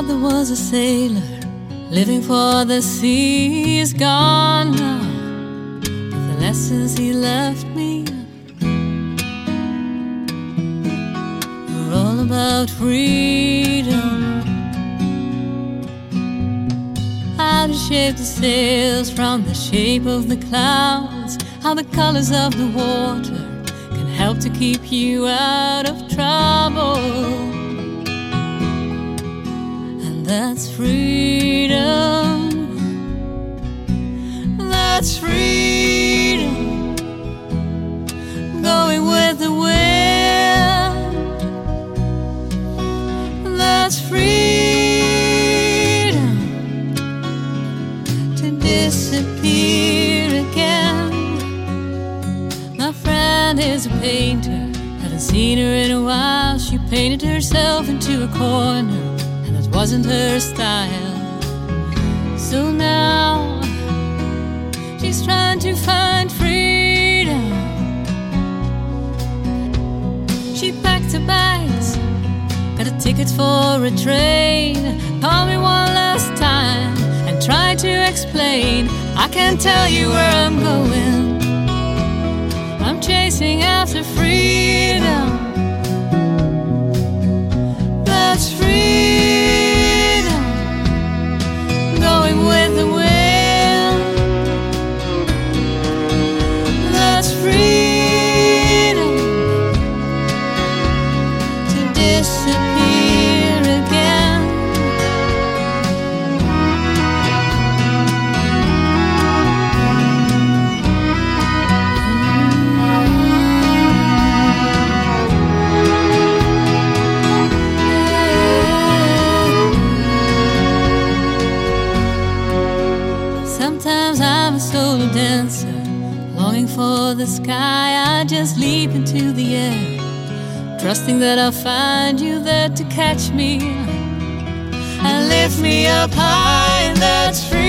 father was a sailor, living for the sea. Is gone now, but the lessons he left me were all about freedom. How to shape the sails from the shape of the clouds, how the colors of the water can help to keep you out of trouble. And that's freedom. That's freedom. Going with the wind. That's freedom. To disappear again. My friend is a painter, haven't seen her in a while. She painted herself into a corner, and that wasn't her style. So now she's trying to find freedom. She packed her bags, got a ticket for a train. Called me one last time and tried to explain. I can't tell you where I'm going. I'm chasing after freedom. That's freedom. Going with the wind. That's freedom. To disappear again. Sometimes I'm a solo dancer, longing for the sky. I just leap into the air, trusting that I'll find you there to catch me and lift me up high. And that's free.